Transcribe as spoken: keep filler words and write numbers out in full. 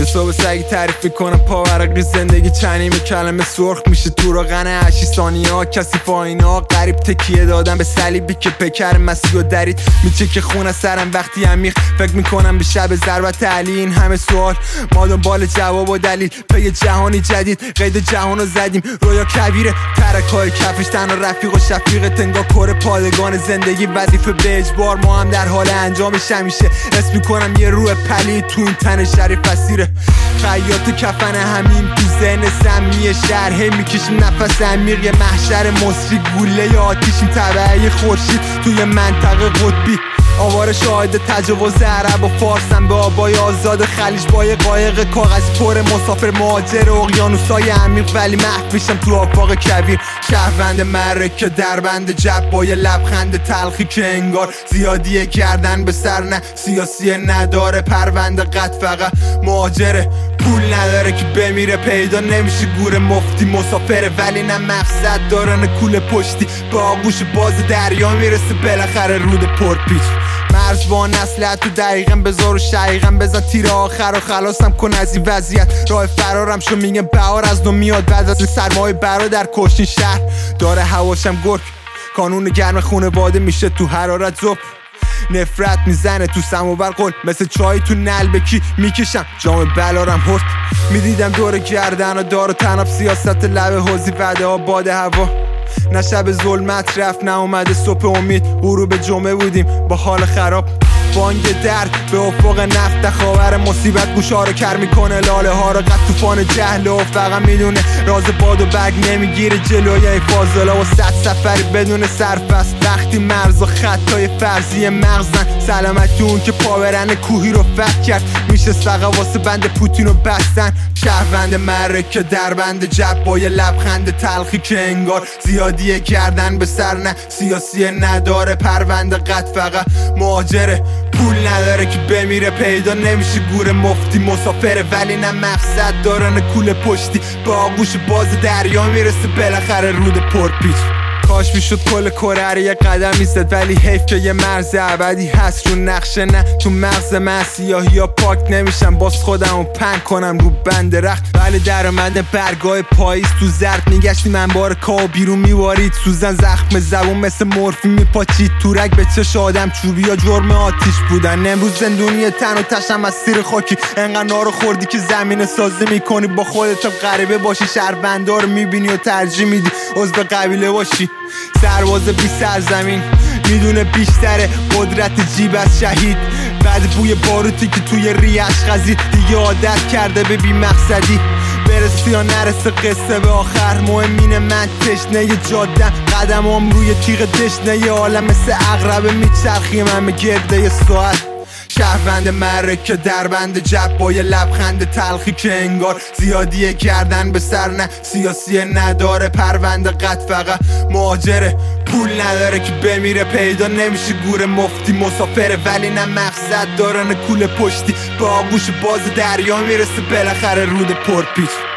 یه صبح سگی تعریف میکنم پاورقی زندگی چنیم کلمه سرخ میشه تو روغن هشی ثانیه ها کسی فاینه ها غریب تکیه دادن به صلیبی که پیکر مسیح و درید میچه که خونه سرم وقتی عمیق فکر میکنم به شب ضربت علی. این همه سوال ما دنبال جواب و دلیل پی جهانی جدید قید جهانو زدیم رویا کبیره ترک های کفش تنها رفیق و شفیق تنگا کره پادگان زندگی وظیفه به اجبار ما هم در حال انجامش همیشه اسم میکنم یه روح پلید تو این تن شریف اسیره خیاط کفن همین تو ذهن سمی شهر هی میکشیم نفس عمیق یه محشر مصری گوله آتیشیم تبعه خورشید توی منطقه قطبی آوار شاهد تجاوز عرب و فارسم به آبای آزاد خلیج با یه قایق کاغذی پر مسافر مهاجر اقیانوسای عمیق ولی محو میشم تو آفاق کبیر شهروند مرکه دربند جب با یه لبخند تلخی که انگار زیادیه کردن به سر نه سیاسی نداره پرونده قد فقط مهاجره پول نداره که بمیره پیدا نمیشه گور مفتی مسافره ولی نه مقصد داره نه کوله پشتی با آغوش باز دریا میرسه بالاخره رود پرپیچ مرز با نسل تو دقیقا بذار و شقیقا بزن تیر آخر و خلاصم کن از این وضعیت راه فرارم شو میگم بهار از نو میاد بعد از سرمای برادر کشتین شهر داره هواشم گرگ کانون گرم خونواده میشه تو حرارت زب نفرت میزنه تو سماور قل مثل چای تو نلبکی میکشم جام بلارم هرد میدیدم دور گردن و دار و تناب سیاست لب حوزی وعده ها باد هوا نه شب ظلمت رفت نه اومده صبح امید غروب جمعه بودیم با حال خراب بانگ در به افق نفت خاور مصیبت گوشا رو کر میکنه لاله ها رو قد طوفان جهل و فقط میدونه راز باد و برگ نمیگیره جلوی فاضلا و صد سفری بدون سرفست وقتی مرز و خطای فرضی مغزن سلامتی اون که پاورن کوهی رو فتح کرد میشه سقا واسه بند پوتین رو بستن شهروند مرکه دربند جب با یه لبخند تلخی که انگار زیادیه کردن به سر نه سیاسی نداره پرونده قد فقط مهاجره پول نداره که بمیره پیدا نمیشه گور مفتی مسافره ولی نه مقصد داره نه کوله پشتی با آغوش باز دریا میرسه بالاخره رود پرپیچ کاش میشد کل کره رو یه قدم میزد ولی حیف که یه مرز ابدی هست رو نقشه نه تو مغز من سیاهی ها پاک نمیشم باز خودم رو پنگ کنم رو بند رخت ولی در اومده برگاه پاییز تو زرد میگشتیم انبار کا بیرون میوارید سوزن زخم زبون مثل مورفی میپاچید تورک به چش آدم چوبی یا جرم آتیش بودن امروز زندونی تن و تشم از سیر خاکی انقدر نارو خوردی که زمین سازی میکنی با خودت غریبه باشی شهروندا رو میبینی و ترجیح میدی عضو قبیله باشی سرباز بی سرزمین میدونه بیشتره قدرت جیب از شهید بعد بوی باروتی که توی ریش خزید دیگه عادت کرده به بی مقصدی برسی یا نرسه قصه به آخر مهمینه من تشنه ی جادم قدمام روی تیغ دشنه ی عالم مثل عقربه میچرخی من به گرده ی ساعت شهروند مرکه دربند جب با یه لبخند تلخی که انگار زیادیه کردن به سر نه سیاسی نداره پرونده قد فقط مهاجره پول نداره که بمیره پیدا نمیشه گور مفتی مسافره ولی نه مقصد داره نه کوله پشتی با آغوش باز دریا میرسه بالاخره رود پرپیچ